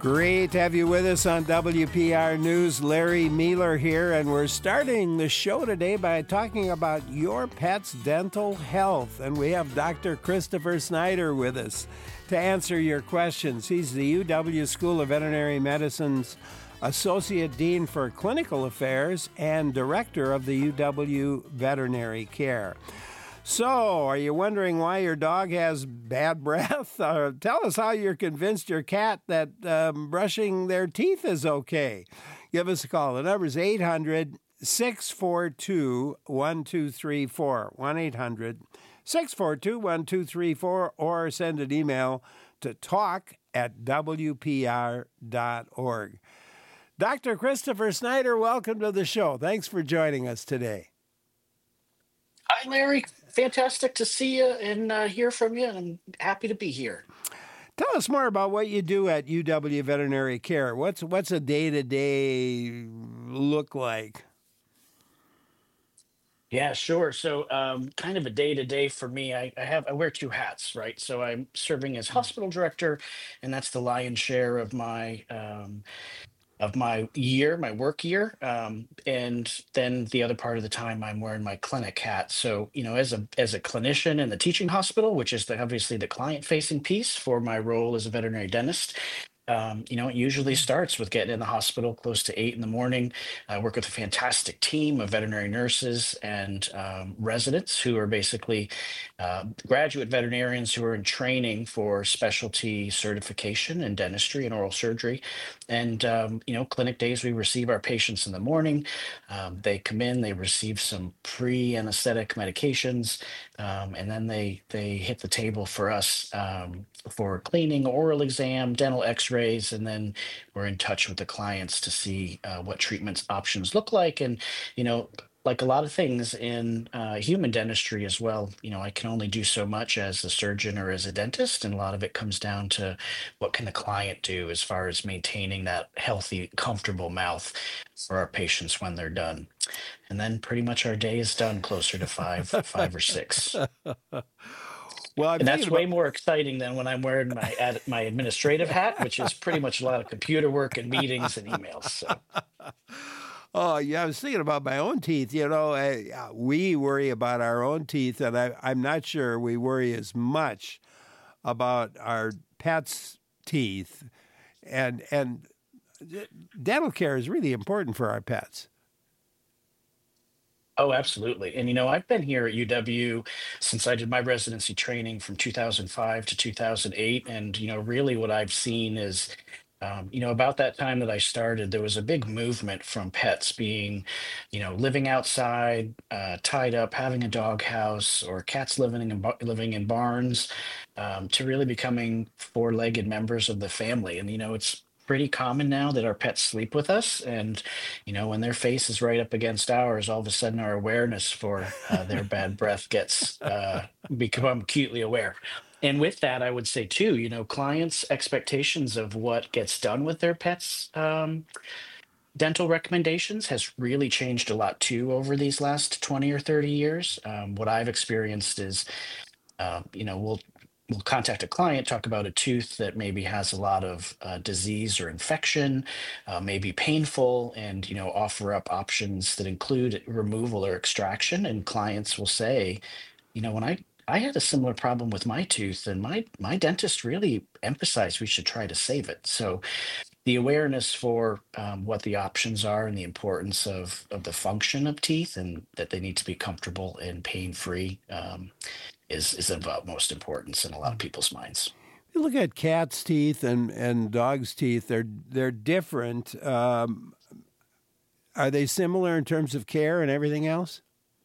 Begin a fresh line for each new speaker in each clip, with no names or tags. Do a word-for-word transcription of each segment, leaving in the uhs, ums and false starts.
Great to have you with us on W P R News. Larry Mealer here, and we're starting the show today by talking about your pet's dental health. And we have Doctor Christopher Snyder with us to answer your questions. He's the U W School of Veterinary Medicine's Associate Dean for Clinical Affairs and Director of the U W Veterinary Care. So, are you wondering why your dog has bad breath? Uh, tell us how you're convinced your cat that um, brushing their teeth is okay. Give us a call. The number is eight hundred, six four two, one two three four, one eight hundred, six four two, one two three four, or send an email to talk at w p r dot org. Doctor Christopher Snyder, welcome to the show. Thanks for joining us today.
Hi, Larry. Fantastic to see you and uh, hear from you, and I'm happy to be here.
Tell us more about what you do at U W Veterinary Care. What's what's a day-to-day look like?
Yeah, sure. So, um, kind of a day to day for me. I, I have I wear two hats, right? So I'm serving as hospital director, and that's the lion's share of my um, of my year, my work year. Um, and then the other part of the time I'm wearing my clinic hat. So, you know, as a as a clinician in the teaching hospital, which is the, obviously the client facing piece for my role as a veterinary dentist. Um, you know, it usually starts with getting in the hospital close to eight in the morning. I work with a fantastic team of veterinary nurses and um, residents who are basically uh, graduate veterinarians who are in training for specialty certification in dentistry and oral surgery. And, um, you know, clinic days, we receive our patients in the morning. Um, they come in, they receive some pre-anesthetic medications, um, and then they, they hit the table for us um, for cleaning, oral exam, dental x-rays, and then we're in touch with the clients to see uh, what treatments options look like. And, you know, like a lot of things in uh, human dentistry as well, you know, I can only do so much as a surgeon or as a dentist, and a lot of it comes down to what can the client do as far as maintaining that healthy, comfortable mouth for our patients when they're done. And then pretty much our day is done closer to five, five or six.
Well, I'm
And that's
thinking
way
about,
more exciting than when I'm wearing my ad, my administrative hat, which is pretty much a lot of computer work and meetings and emails. So,
oh, yeah, I was thinking about my own teeth. You know, I, uh, we worry about our own teeth, and I, I'm not sure we worry as much about our pets' teeth. And, and dental care is really important for our pets.
oh, absolutely. And, you know, I've been here at U W since I did my residency training from two thousand five to two thousand eight. And, you know, really what I've seen is, um, you know, about that time that I started, there was a big movement from pets being, you know, living outside, uh, tied up, having a dog house, or cats living in, ba- living in barns, um, to really becoming four-legged members of the family. And, you know, it's pretty common now that our pets sleep with us, and you know, when their face is right up against ours, all of a sudden our awareness for uh, their bad breath gets uh, become acutely aware. And with that, I would say too, you know, clients' expectations of what gets done with their pets um, dental recommendations has really changed a lot too over these last twenty or thirty years. Um, what I've experienced is, um, you know, we'll we'll contact a client, talk about a tooth that maybe has a lot of uh, disease or infection, uh, may be painful, and you know, offer up options that include removal or extraction. And clients will say, you know, when I I had a similar problem with my tooth, and my my dentist really emphasized we should try to save it. So the awareness for um, what the options are and the importance of of the function of teeth, and that they need to be comfortable and pain free, um, is is of utmost importance in a lot of people's minds.
You look at cats' teeth and, and dogs' teeth, they're, they're different. Um, are they similar in terms of care and everything else?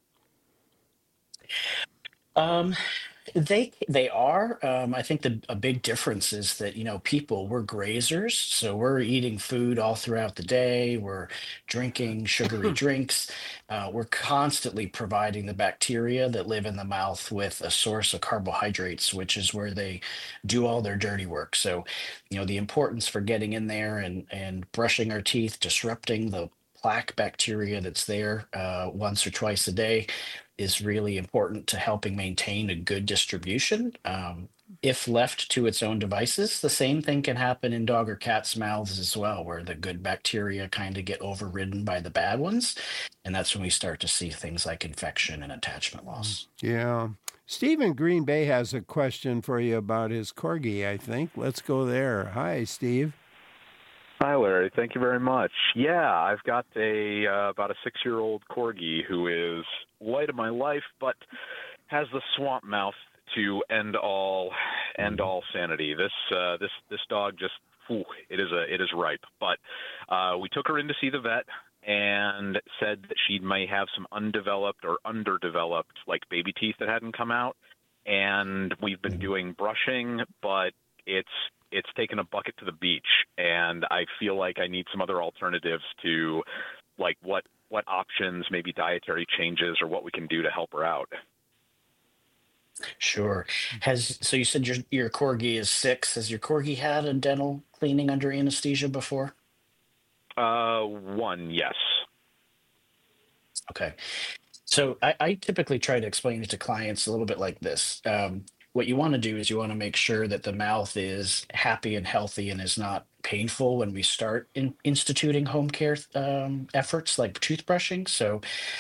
Um, they they are. Um, I think the a big difference is that, you know, people, we're grazers, so we're eating food all throughout the day. We're drinking sugary drinks. Uh, we're constantly providing the bacteria that live in the mouth with a source of carbohydrates, which is where they do all their dirty work. So, you know, the importance for getting in there and and brushing our teeth, disrupting the plaque bacteria that's there uh, once or twice a day, is really important to helping maintain a good distribution. Um, if left to its own devices, the same thing can happen in dog or cat's mouths as well, where the good bacteria kind of get overridden by the bad ones. And that's when we start to see things like infection and attachment loss.
Yeah. Steve in Green Bay has a question for you about his corgi, I think. Let's go there. Hi, Steve.
Hi, Larry. Thank you very much. Yeah, I've got a uh, about a six-year-old corgi who is light of my life, but has the swamp mouth to end all end all sanity. This uh, this this dog just whew, it is a it is ripe. But uh, we took her in to see the vet and said that she may have some undeveloped or underdeveloped like baby teeth that hadn't come out. And we've been doing brushing, but it's it's taken a bucket to the beach, and I feel like I need some other alternatives to, like, what what options, maybe dietary changes, or what we can do to help her out.
Sure. Has so you said your your corgi is six. Has your corgi had a dental cleaning under anesthesia before?
Uh, one, yes.
Okay. So I, I typically try to explain it to clients a little bit like this. Um, what you want to do is you want to make sure that the mouth is happy and healthy and is not painful when we start in instituting home care um, efforts like toothbrushing. So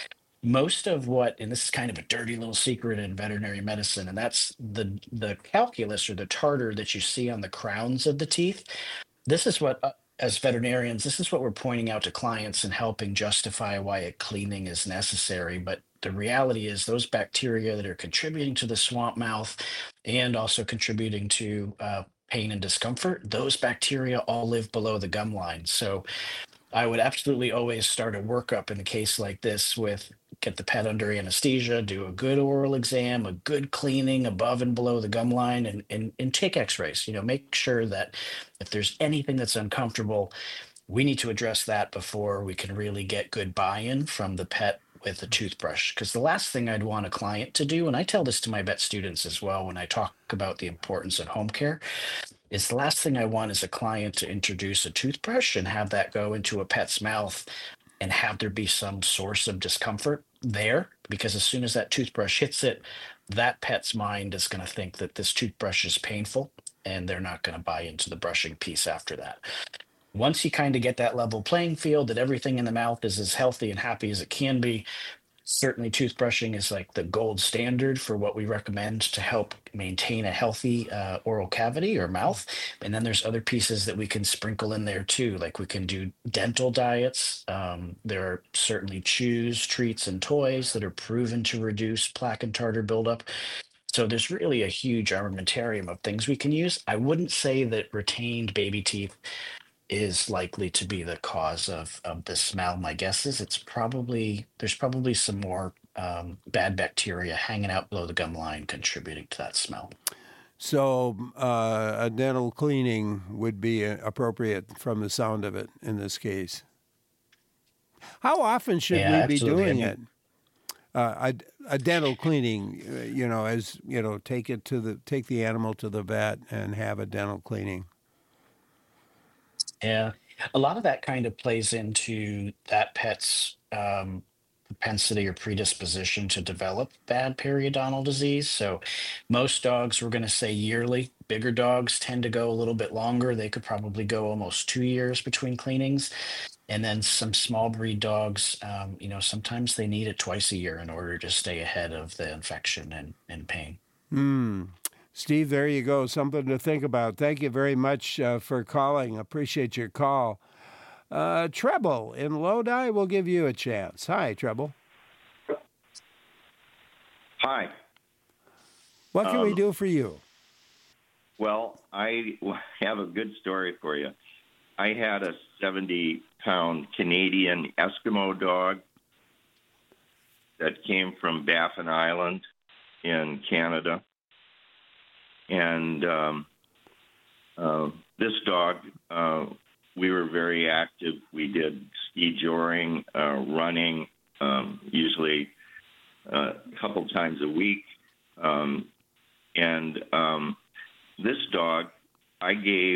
most of what, and this is kind of a dirty little secret in veterinary medicine, and that's the the calculus or the tartar that you see on the crowns of the teeth. This is what, uh, as veterinarians, this is what we're pointing out to clients and helping justify why a cleaning is necessary. But the reality is those bacteria that are contributing to the swamp mouth and also contributing to uh, pain and discomfort, those bacteria all live below the gum line. So I would absolutely always start a workup in a case like this with get the pet under anesthesia, do a good oral exam, a good cleaning above and below the gum line, and, and, and take x-rays. You know, make sure that if there's anything that's uncomfortable, we need to address that before we can really get good buy-in from the pet with a toothbrush. Because the last thing I'd want a client to do, and I tell this to my vet students as well when I talk about the importance of home care, is the last thing I want is a client to introduce a toothbrush and have that go into a pet's mouth and have there be some source of discomfort there. Because as soon as that toothbrush hits it, that pet's mind is going to think that this toothbrush is painful and they're not going to buy into the brushing piece after that. Once you kind of get that level playing field that everything in the mouth is as healthy and happy as it can be, certainly toothbrushing is like the gold standard for what we recommend to help maintain a healthy uh, oral cavity or mouth. And then there's other pieces that we can sprinkle in there too, like we can do dental diets. Um, there are certainly chews, treats, and toys that are proven to reduce plaque and tartar buildup. So there's really a huge armamentarium of things we can use. I wouldn't say that retained baby teeth is likely to be the cause of, of the smell. My guess is it's probably, there's probably some more um, bad bacteria hanging out below the gum line contributing to that smell.
So uh, a dental cleaning would be appropriate from the sound of it in this case. How often should
Yeah,
we be
absolutely.
doing
I
it? Uh, a, a dental cleaning, uh, you know, as, you know, take it to the, take the animal to the vet and have a dental cleaning.
Yeah, a lot of that kind of plays into that pet's um, propensity or predisposition to develop bad periodontal disease. So most dogs, we're going to say yearly. Bigger dogs tend to go a little bit longer. They could probably go almost two years between cleanings. And then some small breed dogs, um, you know, sometimes they need it twice a year in order to stay ahead of the infection and, and pain.
Hmm. Steve, there you go. Something to think about. Thank you very much uh, for calling. Appreciate your call. Uh, Treble in Lodi, we'll give you a chance. Hi, Treble.
Hi.
What can
um,
we do for you?
Well, I have a good story for you. I had a seventy-pound Canadian Eskimo dog that came from Baffin Island in Canada. And um, uh, this dog, uh, we were very active. We did ski joring, uh, running, um, usually uh, a couple times a week. Um, and um, this dog, I gave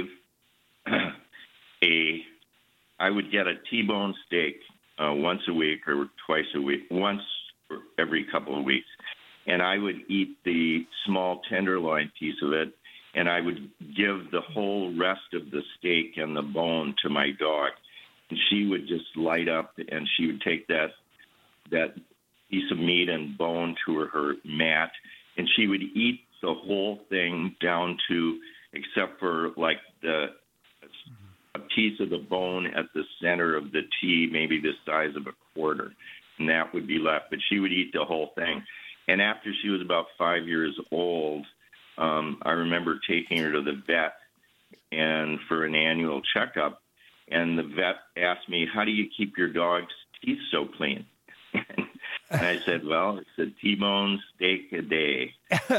a, I would get a T-bone steak uh, once a week or twice a week, once for every couple of weeks. And I would eat the small tenderloin piece of it, and I would give the whole rest of the steak and the bone to my dog. And she would just light up, and she would take that that piece of meat and bone to her, her mat, and she would eat the whole thing down to, except for like the a piece of the bone at the center of the tea, maybe the size of a quarter, and that would be left. But she would eat the whole thing. And after she was about five years old, um, I remember taking her to the vet and for an annual checkup, and the vet asked me, "How do you keep your dog's teeth so clean?" And I said, "Well, it's a T-bone steak a day."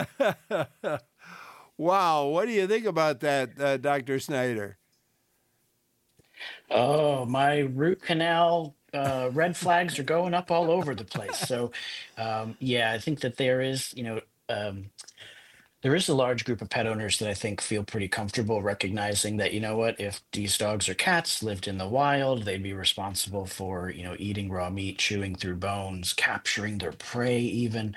Wow. What do you think about that, uh, Doctor Snyder?
Oh, my root canal uh, red flags are going up all over the place. So, um, yeah, I think that there is, you know, um, there is a large group of pet owners that I think feel pretty comfortable recognizing that, you know what, if these dogs or cats lived in the wild, they'd be responsible for, you know, eating raw meat, chewing through bones, capturing their prey even.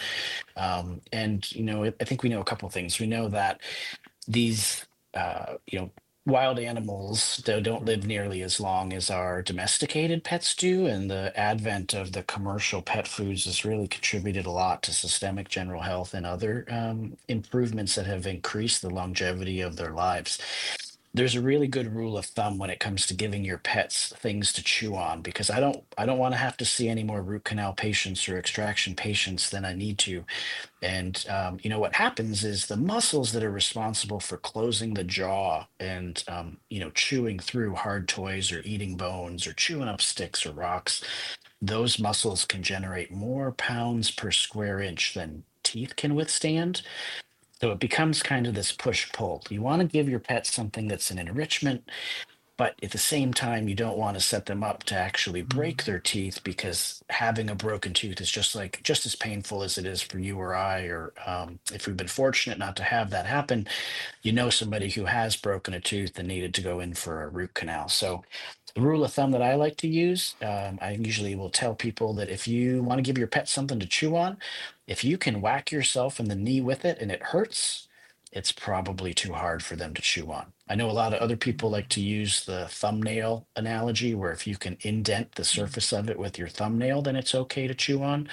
Um, and, you know, I I think we know a couple things. We know that these, uh, you know, wild animals though don't live nearly as long as our domesticated pets do, and the advent of the commercial pet foods has really contributed a lot to systemic general health and other um, improvements that have increased the longevity of their lives. There's a really good rule of thumb when it comes to giving your pets things to chew on, because I don't I don't want to have to see any more root canal patients or extraction patients than I need to. And um, you know what happens is the muscles that are responsible for closing the jaw and um, you know chewing through hard toys or eating bones or chewing up sticks or rocks, those muscles can generate more pounds per square inch than teeth can withstand. So it becomes kind of this push pull. You want to give your pet something that's an enrichment, but at the same time, you don't want to set them up to actually break their teeth, because having a broken tooth is just like just as painful as it is for you or I, or um, if we've been fortunate not to have that happen, you know somebody who has broken a tooth and needed to go in for a root canal. So the rule of thumb that I like to use, um, I usually will tell people that if you want to give your pet something to chew on, if you can whack yourself in the knee with it and it hurts, it's probably too hard for them to chew on. I know a lot of other people like to use the thumbnail analogy, where if you can indent the surface of it with your thumbnail, then it's okay to chew on.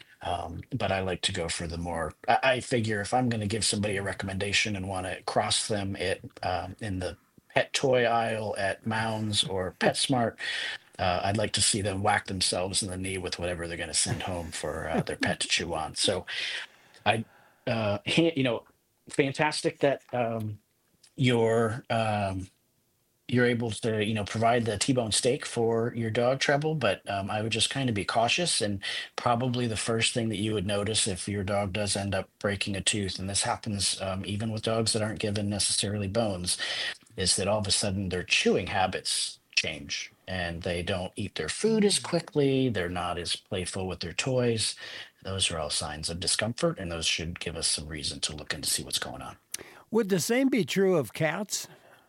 Um, but I like to go for the more. I, I figure if I'm going to give somebody a recommendation and want to cross them it um, in the pet toy aisle at Mounds or PetSmart, uh, I'd like to see them whack themselves in the knee with whatever they're going to send home for uh, their pet to chew on. So I, uh, ha- you know, fantastic that um, you're um, you're able to you know provide the T-bone steak for your dog, Treble. But um, I would just kind of be cautious, and probably the first thing that you would notice if your dog does end up breaking a tooth, and this happens um, even with dogs that aren't given necessarily bones, is that all of a sudden their chewing habits change and they don't eat their food as quickly. They're not as playful with their toys. Those are all signs of discomfort, and those should give us some reason to look and see what's going on.
Would the same be true of cats?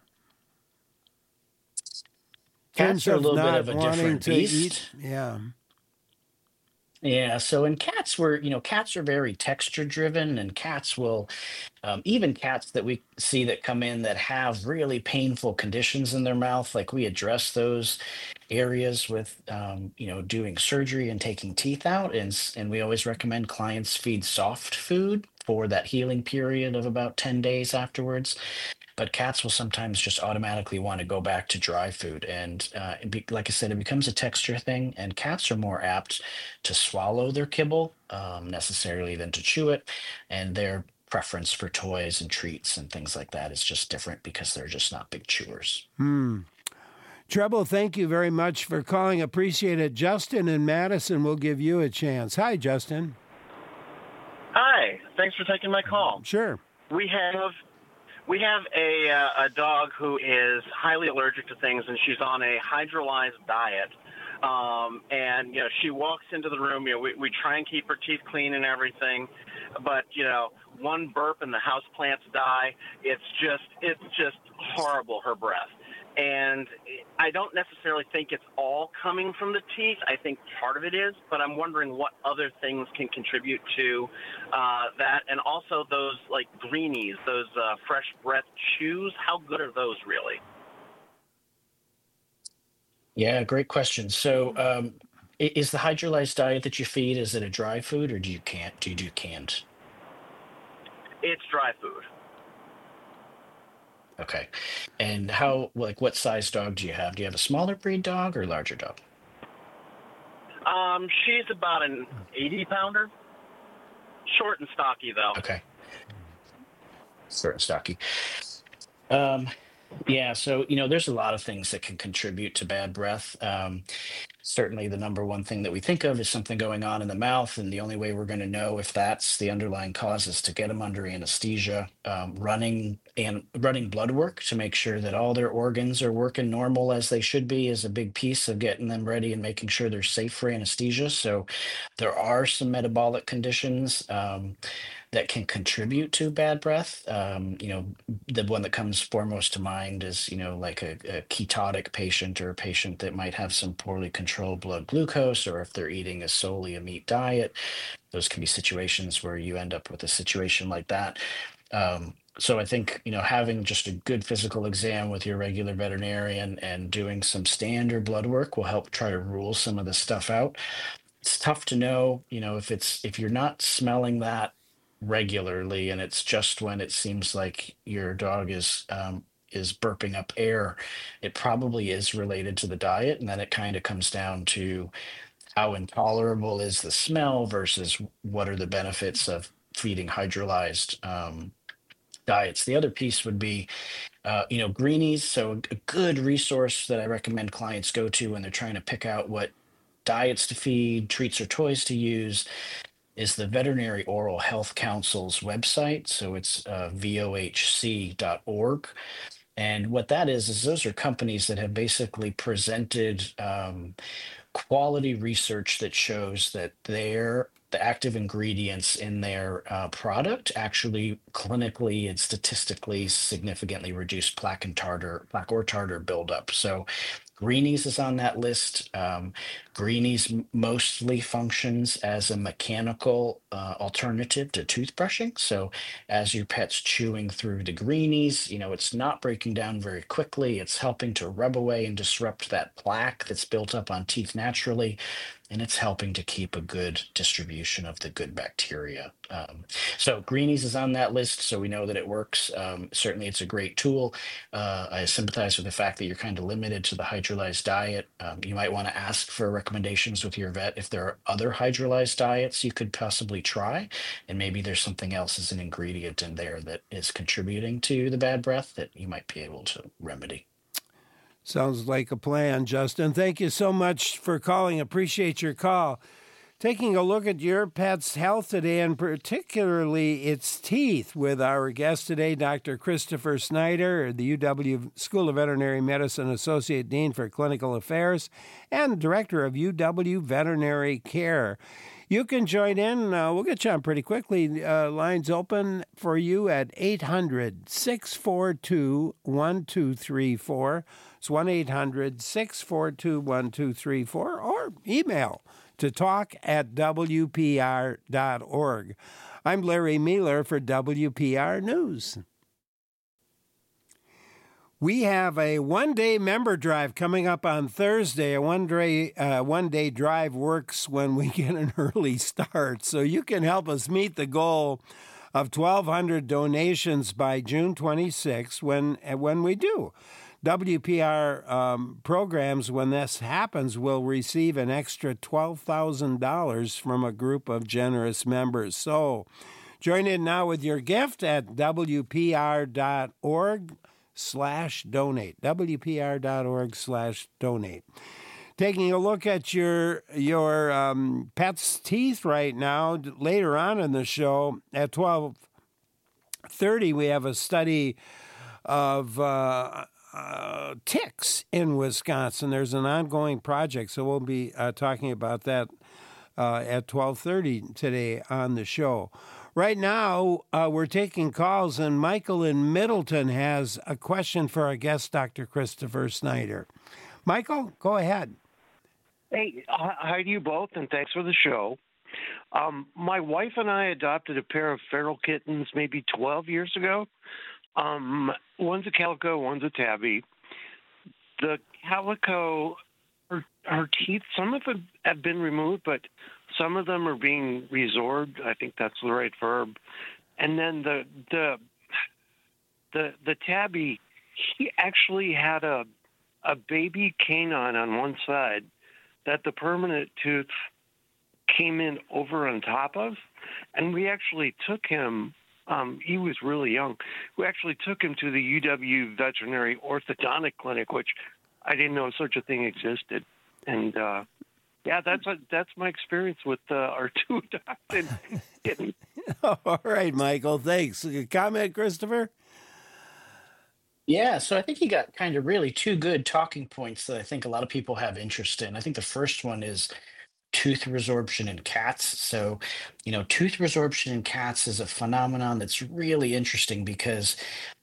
Cats are a little bit of a different beast.
Eat? Yeah.
Yeah, so in cats, we're, you know, cats are very texture driven, and cats will, um, even cats that we see that come in that have really painful conditions in their mouth, like we address those areas with, um, you know, doing surgery and taking teeth out. And, s- and we always recommend clients feed soft food for that healing period of about ten days afterwards. But cats will sometimes just automatically want to go back to dry food. And uh, it be, like I said, it becomes a texture thing. And cats are more apt to swallow their kibble um, necessarily than to chew it. And their preference for toys and treats and things like that is just different because they're just not big chewers.
Hmm. Treble, thank you very much for calling. Appreciate it. Justin in Madison will give you a chance. Hi, Justin.
Hi. Thanks for taking my call.
Sure.
We have we have a uh, a dog who is highly allergic to things, and she's on a hydrolyzed diet. Um, and you know, she walks into the room. You know, we we try and keep her teeth clean and everything, but you know, one burp and the house plants die. It's just it's just horrible. Her breath. And I don't necessarily think it's all coming from the teeth. I think part of it is, but I'm wondering what other things can contribute to uh, that. And also those like greenies, those uh, fresh breath chews, how good are those really?
Yeah, great question. So, um, i- is the hydrolyzed diet that you feed, is it a dry food or do you can't do you do canned?
It's dry food.
Okay. And how, like, what size dog do you have? Do you have a smaller breed dog or larger dog?
Um, she's about an eighty pounder, short and stocky though.
Okay. Short and stocky. Um, yeah, so you know, there's a lot of things that can contribute to bad breath. Um, certainly, the number one thing that we think of is something going on in the mouth, and the only way we're going to know if that's the underlying cause is to get them under anesthesia, um, running and running blood work to make sure that all their organs are working normal as they should be is a big piece of getting them ready and making sure they're safe for anesthesia. So, there are some metabolic conditions. Um, that can contribute to bad breath. Um, you know, the one that comes foremost to mind is, you know, like a, a ketotic patient or a patient that might have some poorly controlled blood glucose, or if they're eating a solely a meat diet. Those can be situations where you end up with a situation like that. Um, so I think, you know, having just a good physical exam with your regular veterinarian and doing some standard blood work will help try to rule some of the stuff out. It's tough to know, you know, if it's if you're not smelling that regularly and it's just when it seems like your dog is um, is burping up air, it probably is related to the diet. And then it kind of comes down to how intolerable is the smell versus what are the benefits of feeding hydrolyzed um, diets. The other piece would be, uh, you know, greenies. So a good resource that I recommend clients go to when they're trying to pick out what diets to feed, treats or toys to use is the Veterinary Oral Health Council's website. So it's uh, V O H C dot org. And what that is, is those are companies that have basically presented um, quality research that shows that their the active ingredients in their uh, product actually clinically and statistically significantly reduce plaque and tartar, plaque or tartar buildup. So Greenies is on that list. Um, Greenies m- mostly functions as a mechanical uh, alternative to toothbrushing. So as your pet's chewing through the Greenies, you know, it's not breaking down very quickly. It's helping to rub away and disrupt that plaque that's built up on teeth naturally. And it's helping to keep a good distribution of the good bacteria. Um, so Greenies is on that list, so we know that it works. Um, certainly, it's a great tool. Uh, I sympathize with the fact that you're kind of limited to the hydrolyzed diet. Um, you might want to ask for recommendations with your vet if there are other hydrolyzed diets you could possibly try, and maybe there's something else as an ingredient in there that is contributing to the bad breath that you might be able to remedy.
Sounds like a plan, Justin. Thank you so much for calling. Appreciate your call. Taking a look at your pet's health today, and particularly its teeth, with our guest today, Doctor Christopher Snyder, the U W School of Veterinary Medicine Associate Dean for Clinical Affairs and Director of U W Veterinary Care. You can join in. Uh, we'll get you on pretty quickly. Uh, lines open for you at eight hundred, six four two, one two three four. It's one eight hundred, six four two, one two three four, or email to talk at W P R dot org. I'm Larry Mealer for W P R News. We have a one-day member drive coming up on Thursday. A one-day uh, one-day drive works when we get an early start, so you can help us meet the goal of twelve hundred donations by June twenty-sixth when when we do. W P R um, programs, when this happens, will receive an extra twelve thousand dollars from a group of generous members. So join in now with your gift at W P R dot org slash donate. W P R dot org slash donate. Taking a look at your your um, pet's teeth right now, later on in the show at twelve thirty, we have a study of uh, uh, ticks in Wisconsin. There's an ongoing project, so we'll be uh, talking about that uh, at twelve thirty today on the show. Right now, uh, we're taking calls, and Michael in Middleton has a question for our guest, Doctor Christopher Snyder. Michael, go ahead.
Hey, hi to you both, and thanks for the show. Um, my wife and I adopted a pair of feral kittens maybe twelve years ago. Um, one's a calico, one's a tabby. The calico, her, her teeth, some of them have been removed, but some of them are being resorbed. I think that's the right verb. And then the the the the tabby, he actually had a a baby canine on one side that the permanent tooth came in over on top of, and we actually took him. Um, he was really young. We actually took him to the U W Veterinary Orthodontic Clinic, which I didn't know such a thing existed. And uh, yeah, that's a, that's my experience with uh, our two adopted kittens.
All right, Michael. Thanks. A comment, Christopher?
Yeah, so I think you got kind of really two good talking points that I think a lot of people have interest in. I think the first one is tooth resorption in cats. So, you know, tooth resorption in cats is a phenomenon that's really interesting because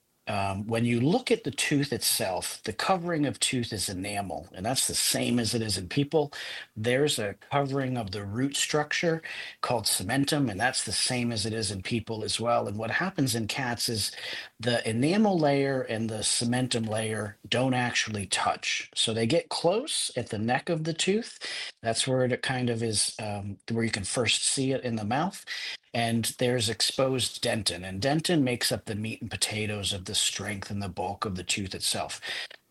um, when you look at the tooth itself, the covering of tooth is enamel, and that's the same as it is in people. There's a covering of the root structure called cementum, and that's the same as it is in people as well. And what happens in cats is the enamel layer and the cementum layer don't actually touch. So they get close at the neck of the tooth. That's where it kind of is, um, where you can first see it in the mouth. And there's exposed dentin, and dentin makes up the meat and potatoes of the strength and the bulk of the tooth itself.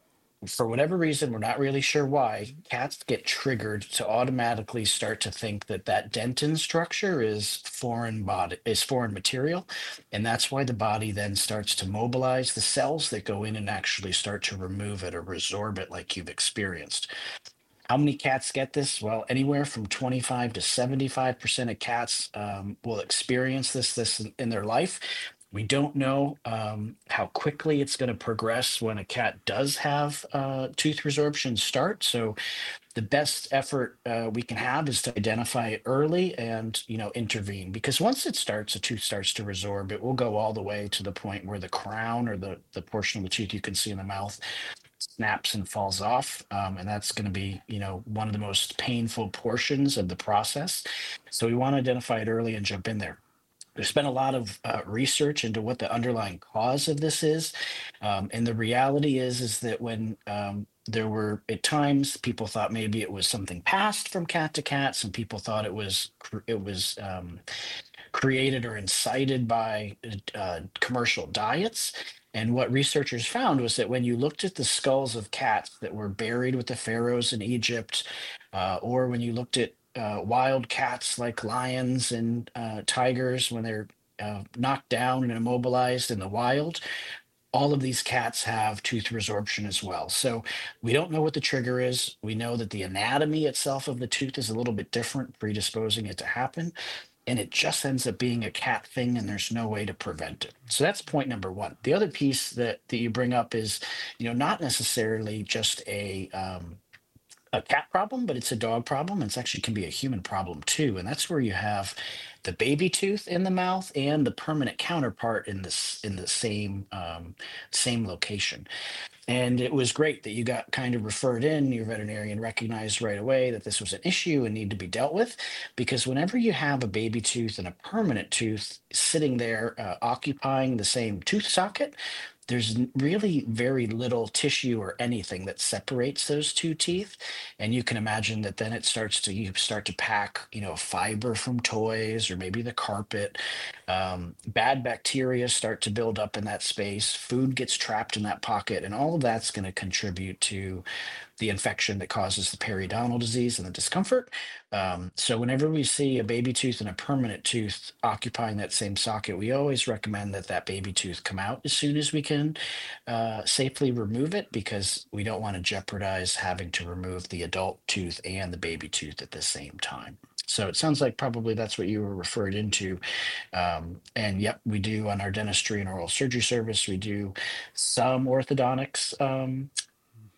For whatever reason, we're not really sure why, cats get triggered to automatically start to think that that dentin structure is foreign body is foreign material, and that's why the body then starts to mobilize the cells that go in and actually start to remove it or resorb it like you've experienced. How many cats get this? Well, anywhere from twenty-five to seventy-five percent of cats um, will experience this this in, in their life. We don't know um, how quickly it's going to progress when a cat does have uh, tooth resorption start. So the best effort uh, we can have is to identify it early and, you know, intervene, because once it starts, a tooth starts to resorb, it will go all the way to the point where the crown or the, the portion of the tooth you can see in the mouth snaps and falls off. Um, and that's going to be, you know, one of the most painful portions of the process. So we want to identify it early and jump in there. There's been a lot of uh, research into what the underlying cause of this is. Um, and the reality is, is that when um, there were at times people thought maybe it was something passed from cat to cat. Some people thought it was, it was um, created or incited by uh, commercial diets. And what researchers found was that when you looked at the skulls of cats that were buried with the pharaohs in Egypt, uh, or when you looked at uh, wild cats like lions and uh, tigers, when they're uh, knocked down and immobilized in the wild, all of these cats have tooth resorption as well. So we don't know what the trigger is. We know that the anatomy itself of the tooth is a little bit different, predisposing it to happen. And it just ends up being a cat thing, and there's no way to prevent it. So that's point number one. The other piece that, that you bring up is, you know, not necessarily just a um, a cat problem, but it's a dog problem. It's actually can be a human problem too. And that's where you have the baby tooth in the mouth and the permanent counterpart in this in the same um, same location. And it was great that you got kind of referred in. Your veterinarian recognized right away that this was an issue and need to be dealt with, because whenever you have a baby tooth and a permanent tooth sitting there uh, occupying the same tooth socket, there's really very little tissue or anything that separates those two teeth. And you can imagine that then it starts to, you start to pack, you know, fiber from toys or maybe the carpet. Um, bad bacteria start to build up in that space. Food gets trapped in that pocket, and all of that's going to contribute to the infection that causes the periodontal disease and the discomfort. Um, so whenever we see a baby tooth and a permanent tooth occupying that same socket, we always recommend that that baby tooth come out as soon as we can uh, safely remove it, because we don't want to jeopardize having to remove the adult tooth and the baby tooth at the same time. So it sounds like probably that's what you were referred into. Um, and yep, we do on our dentistry and oral surgery service, we do some orthodontics um,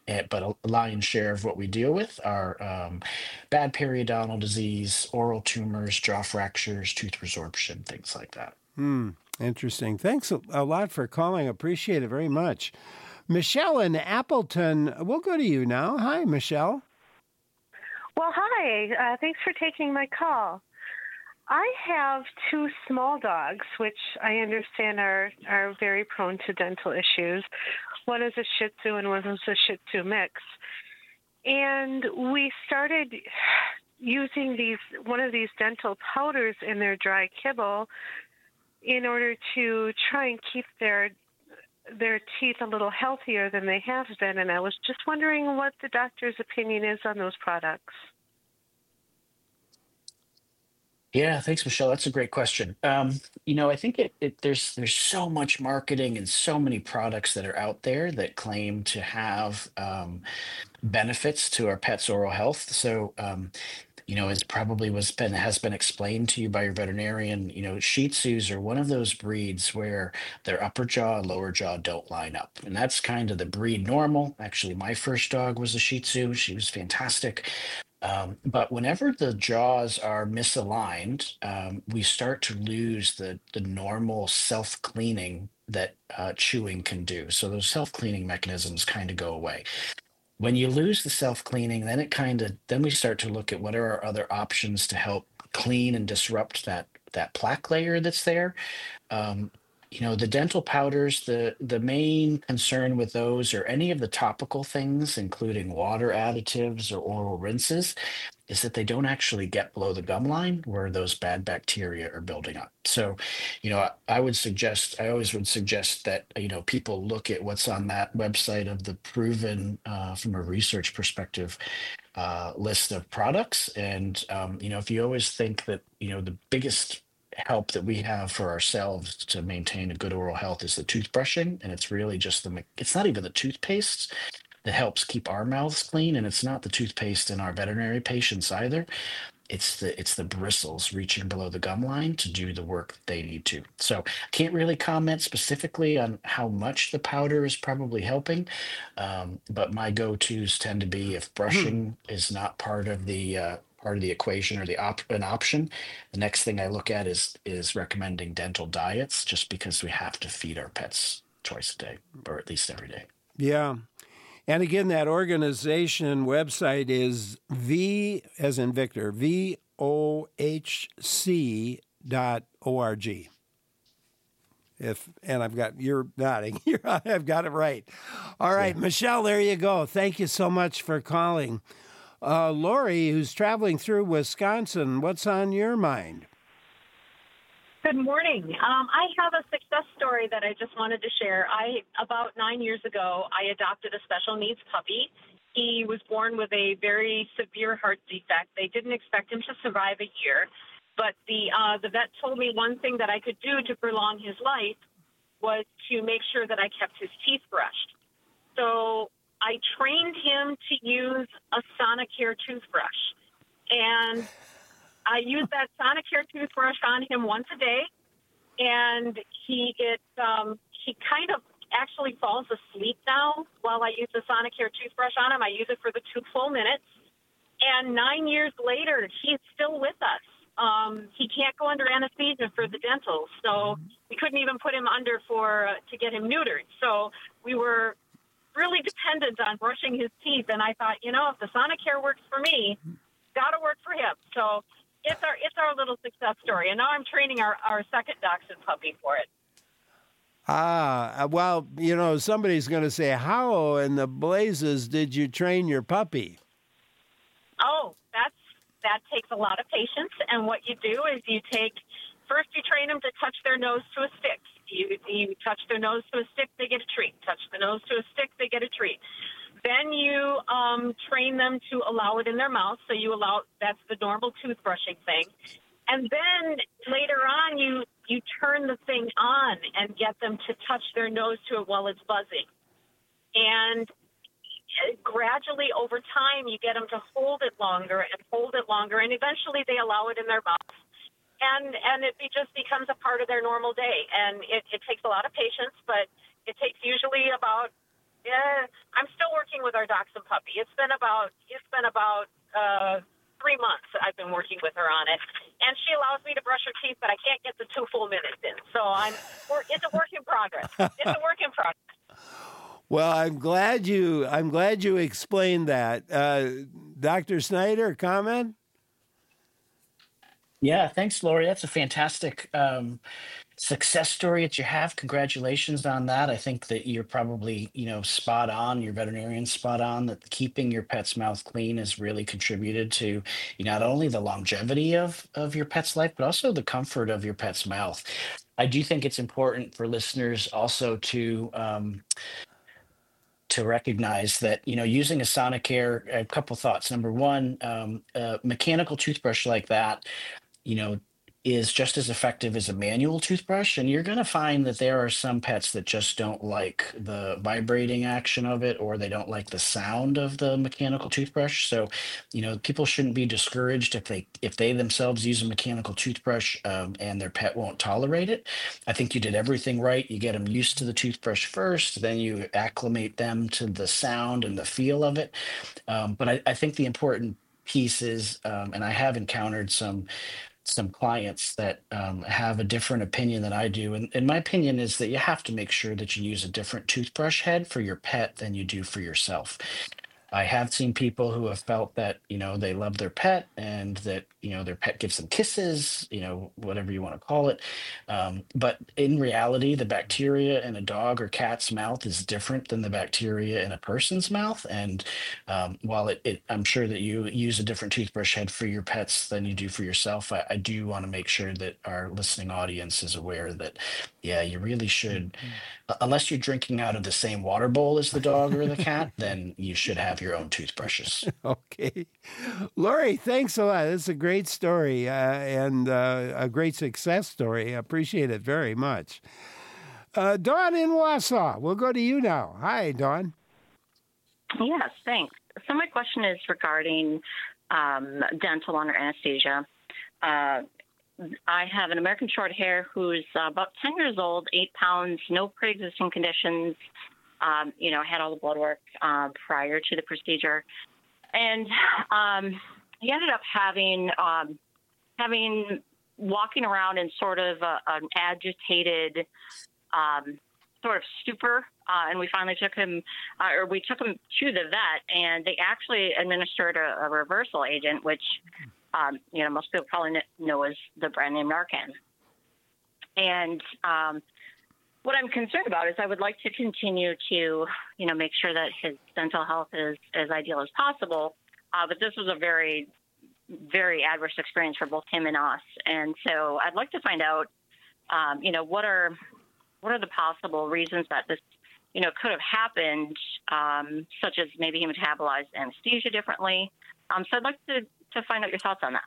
eh, but a lion's share of what we deal with are um, bad periodontal disease, oral tumors, jaw fractures, tooth resorption, things like that.
Hmm. Interesting. Thanks a, a lot for calling. Appreciate it very much. Michelle in Appleton, we'll go to you now. Hi, Michelle.
Well, hi. Uh, thanks for taking my call. I have two small dogs, which I understand are, are very prone to dental issues. One is a Shih Tzu and one is a Shih Tzu mix. And we started using these one of these dental powders in their dry kibble in order to try and keep their their teeth a little healthier than they have been. And I was just wondering what the doctor's opinion is on those products.
Yeah, thanks, Michelle. That's a great question. Um, you know, I think it, it there's there's so much marketing and so many products that are out there that claim to have um, benefits to our pets' oral health. So, um, you know, as probably was been has been explained to you by your veterinarian, you know, Shih Tzus are one of those breeds where their upper jaw and lower jaw don't line up, and that's kind of the breed normal. Actually, my first dog was a Shih Tzu. She was fantastic. Um, but whenever the jaws are misaligned, um, we start to lose the the normal self-cleaning that uh, chewing can do. So those self-cleaning mechanisms kind of go away. When you lose the self-cleaning, then it kind of then we start to look at what are our other options to help clean and disrupt that that plaque layer that's there. Um, you know, the dental powders, the the main concern with those or any of the topical things, including water additives or oral rinses, is that they don't actually get below the gum line where those bad bacteria are building up. So, you know, I, I would suggest, I always would suggest that, you know, people look at what's on that website of the proven, uh, from a research perspective, uh, list of products. And, um, you know, if you always think that, you know, the biggest help that we have for ourselves to maintain a good oral health is the toothbrushing, and it's really just the, me- it's not even the toothpaste that helps keep our mouths clean, and it's not the toothpaste in our veterinary patients either. It's the it's the bristles reaching below the gum line to do the work that they need to. So I can't really comment specifically on how much the powder is probably helping, um, but my go-tos tend to be if brushing is not part of the uh, part of the equation or the op- an option. The next thing I look at is is recommending dental diets, just because we have to feed our pets twice a day, or at least every day.
Yeah. And again, that organization website is V, as in Victor, V O H C dot O R G. If, and I've got, you're nodding, you're, I've got it right. All right, yeah. Michelle, there you go. Thank you so much for calling. Uh, Lori, who's traveling through Wisconsin, what's on your mind?
Good morning. Um, I have a success story that I just wanted to share. I about nine years ago, I adopted a special needs puppy. He was born with a very severe heart defect. They didn't expect him to survive a year, but the uh, the vet told me one thing that I could do to prolong his life was to make sure that I kept his teeth brushed. So I trained him to use a Sonicare toothbrush, and I use that Sonicare toothbrush on him once a day, and he it um, he kind of actually falls asleep now while I use the Sonicare toothbrush on him. I use it for the two full minutes, and nine years later, he's still with us. Um, he can't go under anesthesia for the dental, so we couldn't even put him under for uh, to get him neutered. So we were really dependent on brushing his teeth, and I thought, you know, if the Sonicare works for me, got to work for him. So It's our it's our little success story, and now I'm training our, our second dachshund puppy for it.
Ah, well, you know, somebody's going to say, how in the blazes did you train your puppy?
Oh, that's that takes a lot of patience, and what you do is you take, first you train them to touch their nose to a stick. You, you touch their nose to a stick, they get a treat. Touch the nose to a stick, they get a treat. Then you um, train them to allow it in their mouth. So you allow, that's the normal toothbrushing thing. And then later on, you, you turn the thing on and get them to touch their nose to it while it's buzzing. And gradually over time, you get them to hold it longer and hold it longer. And eventually they allow it in their mouth. And, and it be, just becomes a part of their normal day. And it, it takes a lot of patience, but it takes usually about Yeah, I'm still working with with our dachshund puppy. It's been about it's been about uh, three months that I've been working with her on it, and she allows me to brush her teeth, but I can't get the two full minutes in. So I'm it's a work in progress. It's a work in progress.
Well, I'm glad you I'm glad you explained that. Uh, Doctor Snyder, comment?
Yeah, thanks, Lori. That's a fantastic um, success story that you have. Congratulations on that. I think that you're probably, you know, spot on. Your veterinarian's spot on that keeping your pet's mouth clean has really contributed to you know, not only the longevity of of your pet's life, but also the comfort of your pet's mouth. I do think it's important for listeners also to um, to recognize that you know using a Sonicare. A couple thoughts. Number one, um, a mechanical toothbrush like that you know, is just as effective as a manual toothbrush. And you're going to find that there are some pets that just don't like the vibrating action of it, or they don't like the sound of the mechanical toothbrush. So, you know, people shouldn't be discouraged if they if they themselves use a mechanical toothbrush um, and their pet won't tolerate it. I think you did everything right. You get them used to the toothbrush first, then you acclimate them to the sound and the feel of it. Um, but I, I think the important piece is, um, and I have encountered some some clients that um, have a different opinion than I do. And, and my opinion is that you have to make sure that you use a different toothbrush head for your pet than you do for yourself. I have seen people who have felt that, you know, they love their pet and that, you know, their pet gives them kisses, you know, whatever you want to call it. Um, but in reality, the bacteria in a dog or cat's mouth is different than the bacteria in a person's mouth. And um, while it, it, I'm sure that you use a different toothbrush head for your pets than you do for yourself, I, I do want to make sure that our listening audience is aware that, yeah, you really should, uh, unless you're drinking out of the same water bowl as the dog or the cat, then you should have your own toothbrushes.
Okay. Lori, thanks a lot. It's a great story uh, and uh, a great success story. I appreciate it very much. Uh, Dawn in Wausau, we'll go to you now. Hi, Dawn.
Yes, thanks. So my question is regarding um, dental under anesthesia. Uh, I have an American Shorthair who's uh, about ten years old, eight pounds, no pre-existing conditions. Um, you know, had all the blood work uh, prior to the procedure, and um, he ended up having um, having walking around in sort of a, an agitated um, sort of stupor. Uh, and we finally took him, uh, or we took him to the vet, and they actually administered a, a reversal agent, which um, you know most people probably know as the brand name Narcan, and um, what I'm concerned about is I would like to continue to, you know, make sure that his dental health is as ideal as possible. Uh, but this was a very, very adverse experience for both him and us. And so I'd like to find out, um, you know, what are what are the possible reasons that this, you know, could have happened, um, such as maybe he metabolized anesthesia differently. Um, so I'd like to, to find out your thoughts on that.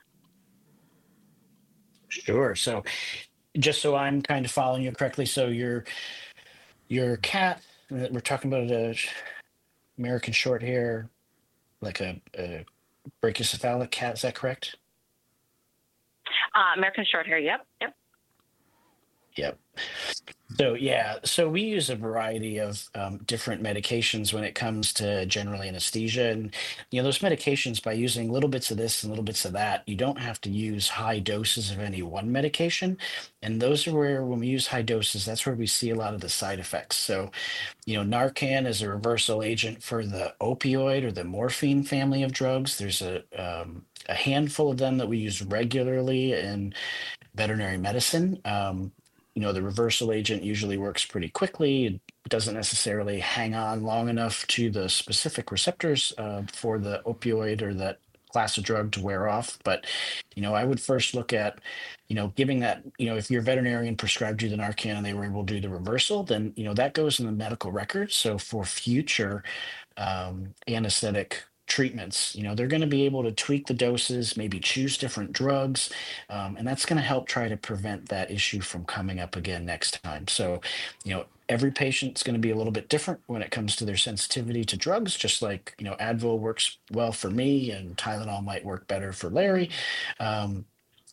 Sure. So just so I'm kind of following you correctly, so your your cat, uh, we're talking about a American short hair, like a, a brachycephalic cat, is that correct?
Uh, American Shorthair, yep, yep.
Yep. So yeah, so we use a variety of um, different medications when it comes to general anesthesia, and you know those medications, by using little bits of this and little bits of that, you don't have to use high doses of any one medication, and those are where, when we use high doses, that's where we see a lot of the side effects. So, you know, Narcan is a reversal agent for the opioid or the morphine family of drugs. There's a um, a handful of them that we use regularly in veterinary medicine. Um, you know, the reversal agent usually works pretty quickly. It doesn't necessarily hang on long enough to the specific receptors uh, for the opioid or that class of drug to wear off. But, you know, I would first look at, you know, giving that, you know, if your veterinarian prescribed you the Narcan and they were able to do the reversal, then, you know, that goes in the medical records. So for future um, anesthetic treatments, you know, they're going to be able to tweak the doses, maybe choose different drugs, um, and that's going to help try to prevent that issue from coming up again next time. So, you know, every patient's going to be a little bit different when it comes to their sensitivity to drugs, just like, you know, Advil works well for me and Tylenol might work better for Larry. Um,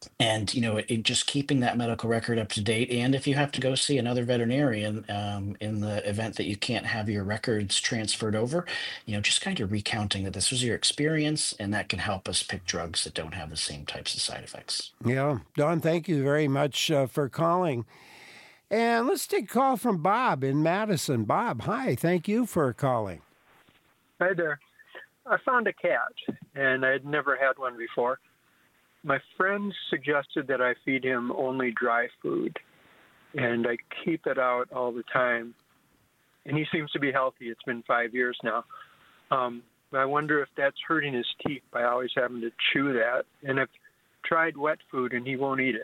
and you know it, it just keeping that medical record up to date, and if you have to go see another veterinarian um, in the event that you can't have your records transferred over, you know just kind of recounting that this was your experience, and that can help us pick drugs that don't have the same types of side effects.
Yeah. Don, thank you very much uh, for calling. And let's take a call from Bob in Madison. Bob, hi. Thank you for calling.
Hi there. I found a cat, and I had never had one before. My friend suggested that I feed him only dry food, and I keep it out all the time. And he seems to be healthy. It's been five years now. Um, I wonder if that's hurting his teeth by always having to chew that. And I've tried wet food, and he won't eat it.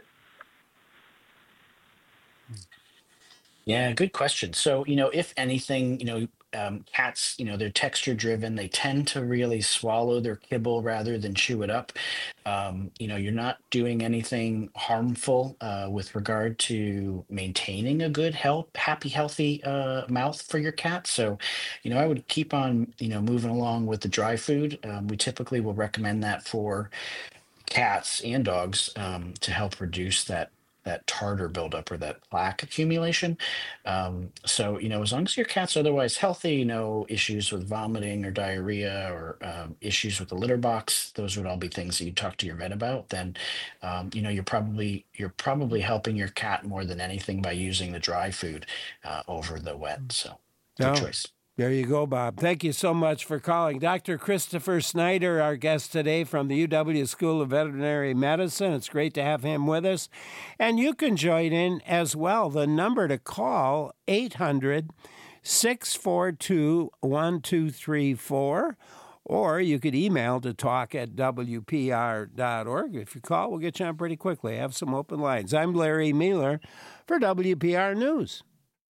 Yeah, good question. So, you know, if anything, you know, um, cats, you know, they're texture driven. They tend to really swallow their kibble rather than chew it up. Um, you know, you're not doing anything harmful uh, with regard to maintaining a good, health, happy, healthy uh, mouth for your cat. So, you know, I would keep on, you know, moving along with the dry food. Um, we typically will recommend that for cats and dogs um, to help reduce that that tartar buildup or that plaque accumulation. Um, so, you know, as long as your cat's otherwise healthy, no issues with vomiting or diarrhea or um, issues with the litter box, those would all be things that you talk to your vet about. Then, um, you know, you're probably you're probably helping your cat more than anything by using the dry food uh, over the wet. So, good
No.
choice.
There you go, Bob. Thank you so much for calling. Doctor Christopher Snyder, our guest today from the U W School of Veterinary Medicine. It's great to have him with us. And you can join in as well. The number to call, eight hundred, six four two, one two three four. Or you could email to talk at W P R dot org. If you call, we'll get you on pretty quickly. I have some open lines. I'm Larry Mueller for W P R News.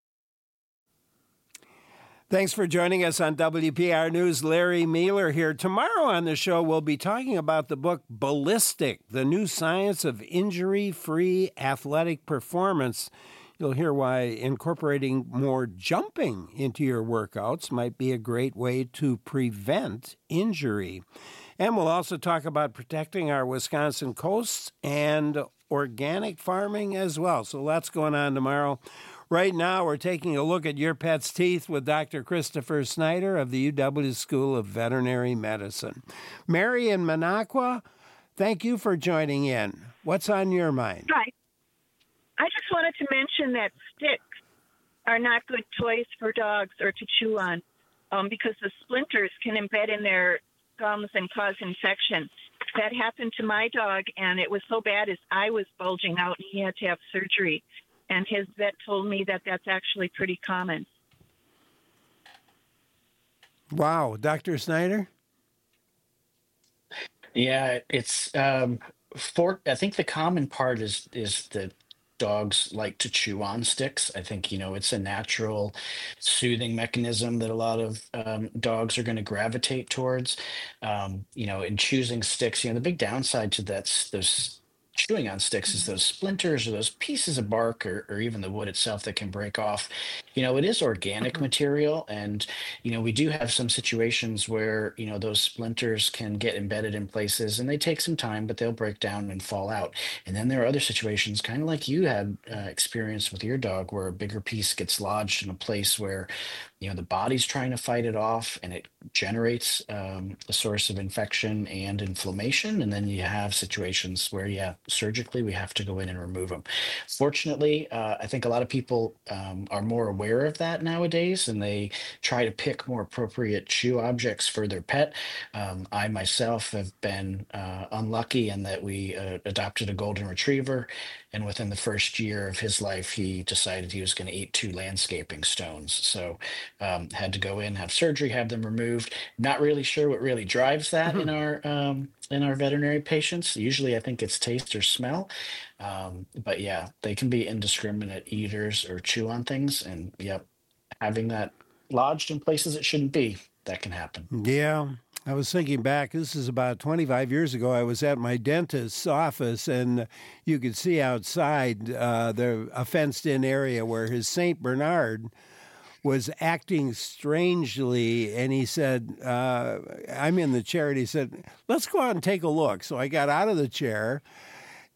Thanks for joining us on W P R News. Larry Mueller here. Tomorrow on the show, we'll be talking about the book Ballistic, the New Science of Injury-Free Athletic Performance. You'll hear why incorporating more jumping into your workouts might be a great way to prevent injury. And we'll also talk about protecting our Wisconsin coasts and organic farming as well. So lots going on tomorrow. Right now, we're taking a look at your pet's teeth with Doctor Christopher Snyder of the U W School of Veterinary Medicine. Mary in Minocqua, thank you for joining in. What's on your mind?
Hi. I just wanted to mention that sticks are not good toys for dogs or to chew on um, because the splinters can embed in their gums and cause infection. That happened to my dog, and it was so bad his eye was bulging out, and he had to have surgery. And his vet told me that that's actually pretty common.
Wow. Doctor Snyder?
Yeah, it's um, for. I think the common part is is that dogs like to chew on sticks. I think you know it's a natural soothing mechanism that a lot of um, dogs are going to gravitate towards. Um, you know, in choosing sticks, you know, the big downside to that's those chewing on sticks is those splinters or those pieces of bark or, or even the wood itself that can break off. You know, it is organic material, and you know we do have some situations where you know those splinters can get embedded in places and they take some time, but they'll break down and fall out. And then there are other situations, kind of like you had uh, experience with your dog, where a bigger piece gets lodged in a place where you know the body's trying to fight it off, and it generates um, a source of infection and inflammation. And then you have situations where, yeah, surgically we have to go in and remove them. Fortunately, uh, I think a lot of people um, are more aware of that nowadays, and they try to pick more appropriate chew objects for their pet. Um, I myself have been uh, unlucky in that we uh, adopted a golden retriever, and within the first year of his life, he decided he was going to eat two landscaping stones. So um, had to go in, have surgery, have them removed. Not really sure what really drives that in our um, in our veterinary patients. Usually, I think it's taste or smell. Um, but yeah, they can be indiscriminate eaters or chew on things, and yep, having that lodged in places it shouldn't be, that can happen.
Yeah. I was thinking back, this is about twenty-five years ago. I was at my dentist's office, and you could see outside uh, the a fenced-in area where his Saint Bernard was acting strangely, and he said, uh, I'm in the chair, and he said, let's go out and take a look. So I got out of the chair,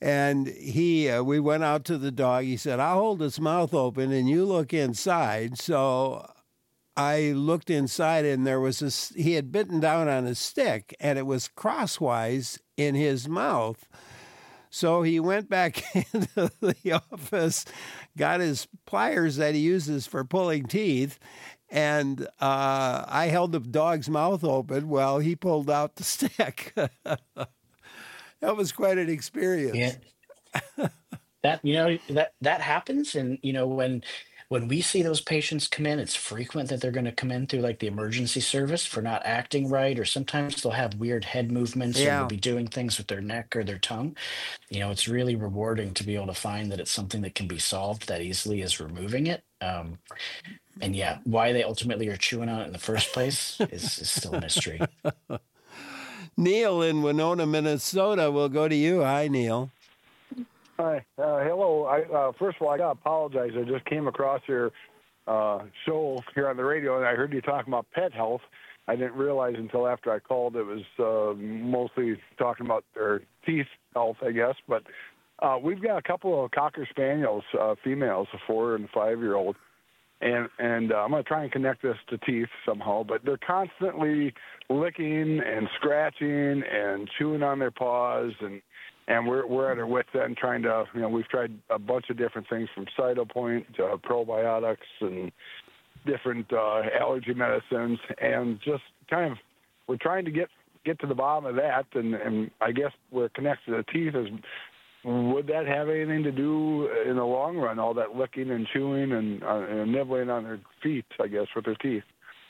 And he, uh, we went out to the dog. He said, "I'll hold its mouth open and you look inside." So I looked inside, and there was a, he had bitten down on a stick, and it was crosswise in his mouth. So he went back into the office, got his pliers that he uses for pulling teeth, and uh, I held the dog's mouth open while he pulled out the stick. That was quite an experience.
Yeah. That, you know, that that happens. And, you know, when when we see those patients come in, it's frequent that they're going to come in through like the emergency service for not acting right, or sometimes they'll have weird head movements, or
Yeah.
they'll be doing things with their neck or their tongue. You know, it's really rewarding to be able to find that it's something that can be solved that easily as removing it. Um, and yeah, why they ultimately are chewing on it in the first place is, is still a mystery.
Neil in Winona, Minnesota, we'll go to you. Hi, Neil.
Hi. Uh, hello. I, uh, first of all, I got to apologize. I just came across your uh, show here on the radio, and I heard you talking about pet health. I didn't realize until after I called it was uh, mostly talking about their teeth health, I guess. But uh, we've got a couple of Cocker Spaniels, uh, females, a four- and five-year-old. And and uh, I'm going to try and connect this to teeth somehow, but they're constantly licking and scratching and chewing on their paws, and and we're we're at our wits' end trying to, you know, we've tried a bunch of different things from Cytopoint to probiotics and different uh, allergy medicines, and just kind of we're trying to get get to the bottom of that, and, and I guess where it connects to the teeth is, would that have anything to do in the long run, all that licking and chewing and, uh, and nibbling on their feet, I guess, with their teeth?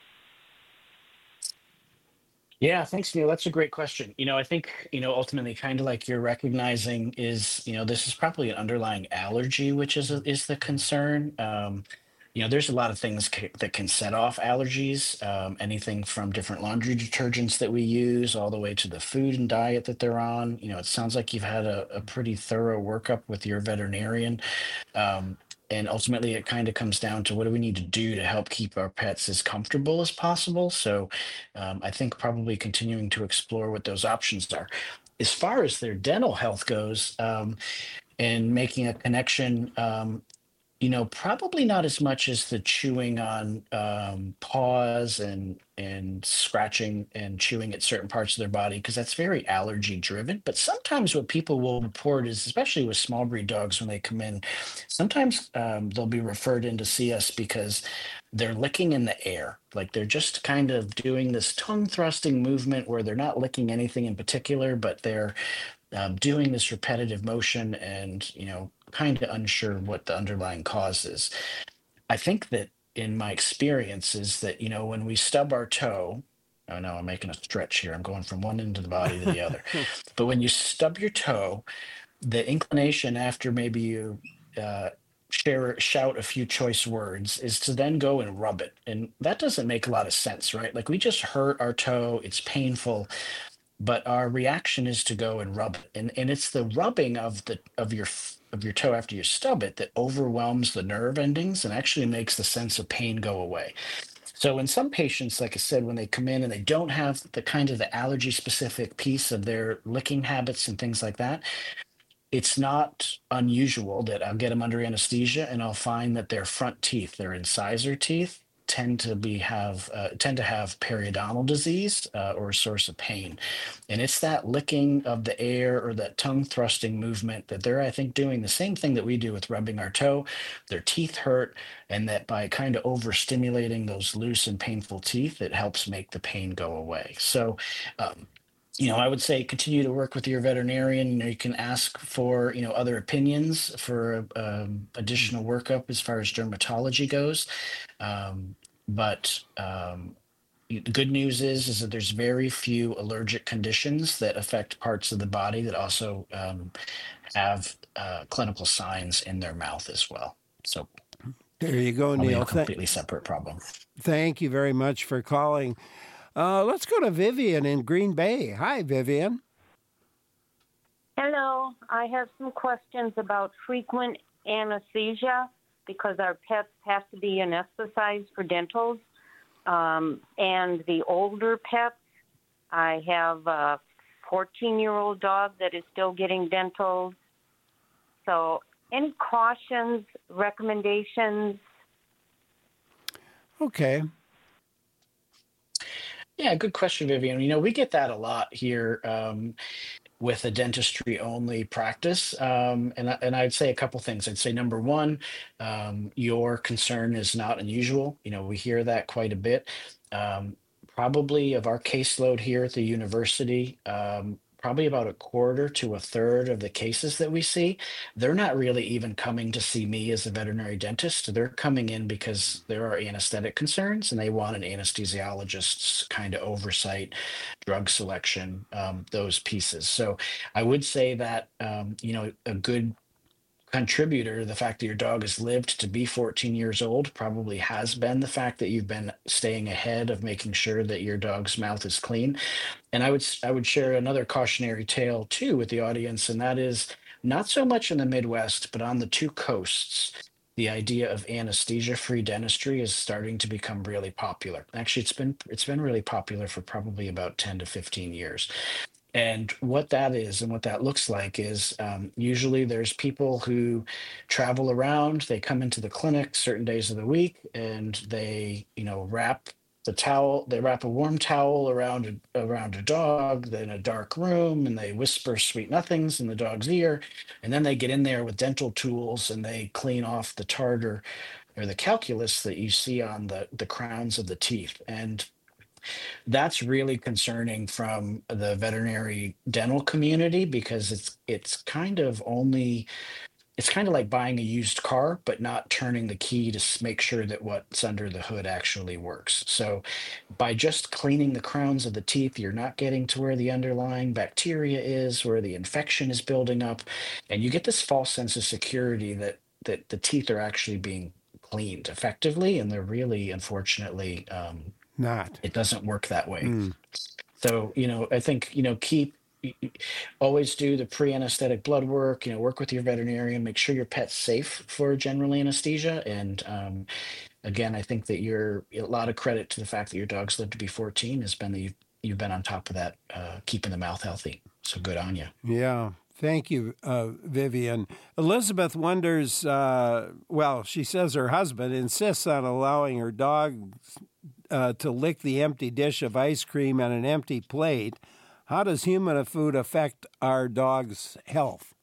Yeah, thanks, Neil. That's a great question. You know, I think, you know, ultimately kind of like you're recognizing is, you know, this is probably an underlying allergy, which is a, is the concern. Um, you know, there's a lot of things ca- that can set off allergies, um, anything from different laundry detergents that we use all the way to the food and diet that they're on. You know, it sounds like you've had a, a pretty thorough workup with your veterinarian. Um, and ultimately, it kind of comes down to what do we need to do to help keep our pets as comfortable as possible. So um, I think probably continuing to explore what those options are. As far as their dental health goes, um, and making a connection, um, you know, probably not as much as the chewing on um, paws and and scratching and chewing at certain parts of their body, because that's very allergy driven. But sometimes what people will report is, especially with small breed dogs when they come in, sometimes um, they'll be referred in to see us because they're licking in the air. Like they're just kind of doing this tongue thrusting movement where they're not licking anything in particular, but they're um, doing this repetitive motion and, you know, kind of unsure what the underlying cause is. I think that in my experience is that, you know, when we stub our toe, oh no, I'm making a stretch here. I'm going from one end of the body to the other. But when you stub your toe, the inclination after maybe you uh, share shout a few choice words is to then go and rub it. And that doesn't make a lot of sense, right? Like we just hurt our toe, it's painful, but our reaction is to go and rub it. And and it's the rubbing of the of your f- of your toe after you stub it that overwhelms the nerve endings and actually makes the sense of pain go away. So in some patients, like I said, when they come in and they don't have the kind of the allergy specific piece of their licking habits and things like that, it's not unusual that I'll get them under anesthesia and I'll find that their front teeth, their incisor teeth, tend to be have uh, tend to have periodontal disease uh, or a source of pain, and it's that licking of the air or that tongue thrusting movement that they're, I think, doing the same thing that we do with rubbing our toe. Their teeth hurt, and that by kind of overstimulating those loose and painful teeth, it helps make the pain go away. So. Um, you know, I would say continue to work with your veterinarian. You know, you can ask for, you know, other opinions for um, additional workup as far as dermatology goes. Um, but um, the good news is, is that there's very few allergic conditions that affect parts of the body that also um, have uh, clinical signs in their mouth as well. So
there you go,
probably
Neil.
a completely separate problem.
Thank you very much for calling. Uh, let's go to Vivian in Green Bay. Hi, Vivian.
Hello. I have some questions about frequent anesthesia because our pets have to be anesthetized for dentals. Um, and the older pets, I have a fourteen-year-old dog that is still getting dentals, So, any cautions, recommendations?
Okay.
Yeah, good question, Vivian. You know, we get that a lot here um, with a dentistry only practice. Um, and, I- and I'd say a couple things. I'd say number one, um, your concern is not unusual. You know, we hear that quite a bit. Um, probably of our caseload here at the university, um, probably about a quarter to a third of the cases that we see, they're not really even coming to see me as a veterinary dentist. They're coming in because there are anesthetic concerns and they want an anesthesiologist's kind of oversight, drug selection, um, those pieces. So I would say that, um, you know, a good contributor, the fact that your dog has lived to be fourteen years old, probably has been the fact that you've been staying ahead of making sure that your dog's mouth is clean. And I would s- I would share another cautionary tale too with the audience, and that is not so much in the Midwest, but on the two coasts. The idea of anesthesia-free dentistry is starting to become really popular. Actually, it's been it's been really popular for probably about ten to fifteen years. And what that is and what that looks like is um, usually there's people who travel around, they come into the clinic certain days of the week, and they, you know, wrap the towel, they wrap a warm towel around a, around a dog in a dark room, and they whisper sweet nothings in the dog's ear. And then they get in there with dental tools and they clean off the tartar or the calculus that you see on the, the crowns of the teeth. And that's really concerning from the veterinary dental community because it's it's kind of only it's kind of like buying a used car but not turning the key to s- make sure that what's under the hood actually works. So by just cleaning the crowns of the teeth, you're not getting to where the underlying bacteria is, where the infection is building up, and you get this false sense of security that that the teeth are actually being cleaned effectively, and they're really, unfortunately, um,
Not.
it doesn't work that way.
Mm.
So, you know, I think, you know, keep y- y- always do the pre-anesthetic blood work, you know, work with your veterinarian, make sure your pet's safe for general anesthesia. And um, again, I think that you're a lot of credit to the fact that your dog's lived to be fourteen has been that you've, you've been on top of that, uh, keeping the mouth healthy. So good on you.
Yeah. Thank you, uh, Vivian. Elizabeth wonders, uh, well, she says her husband insists on allowing her dog uh, to lick the empty dish of ice cream on an empty plate. How does human food affect our dog's health?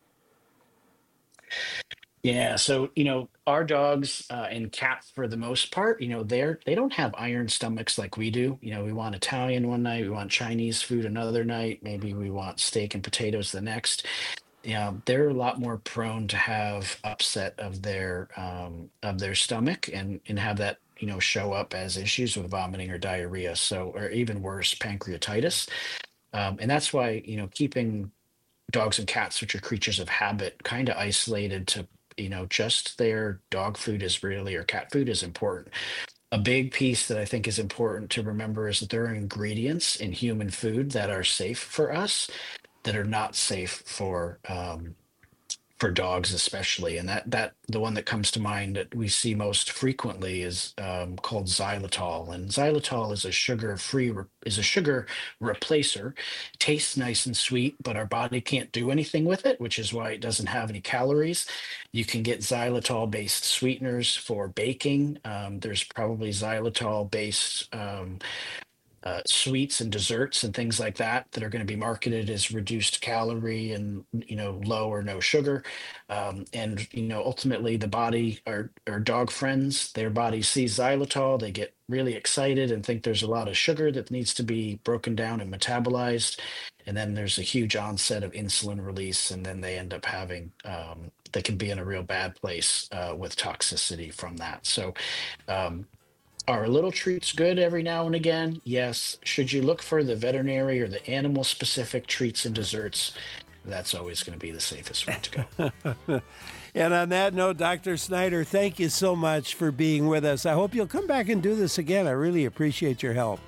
Yeah, so you know, our dogs uh, and cats, for the most part, you know, they're they don't have iron stomachs like we do. You know, we want Italian one night, we want Chinese food another night, maybe we want steak and potatoes the next. Yeah, they're a lot more prone to have upset of their um, of their stomach and and have that, you know, show up as issues with vomiting or diarrhea. So, or even worse, pancreatitis. Um, and that's why, you know, keeping dogs and cats, which are creatures of habit, kind of isolated to, you know, just their dog food is really, or cat food is important. A big piece that I think is important to remember is that there are ingredients in human food that are safe for us that are not safe for um, for dogs especially. And that that the one that comes to mind that we see most frequently is um, called xylitol. And xylitol is a sugar free re- is a sugar replacer. Tastes nice and sweet, but our body can't do anything with it, which is why it doesn't have any calories. You can get xylitol based sweeteners for baking. Um, there's probably xylitol based um, uh, sweets and desserts and things like that that are going to be marketed as reduced calorie and, you know, low or no sugar. Um, and you know, ultimately the body, our our dog friends, their body sees xylitol, they get really excited and think there's a lot of sugar that needs to be broken down and metabolized, and then there's a huge onset of insulin release, and then they end up having um, they can be in a real bad place uh, with toxicity from that. So um, are little treats good every now and again? Yes. Should you look for the veterinary or the animal specific treats and desserts? That's always going to be the safest way to go.
And on that note, Doctor Snyder, thank you so much for being with us. I hope you'll come back and do this again. I really appreciate your help.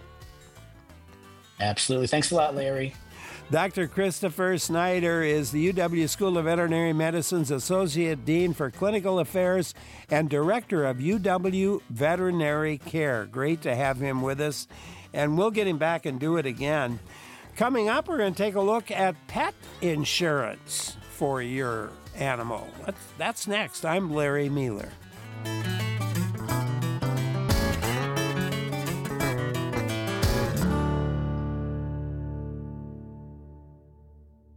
Absolutely. Thanks a lot, Larry.
Doctor Christopher Snyder is the U W School of Veterinary Medicine's Associate Dean for Clinical Affairs and Director of U W Veterinary Care. Great to have him with us, and we'll get him back and do it again. Coming up, we're going to take a look at pet insurance for your animal? That's, that's next. I'm Larry Mealer.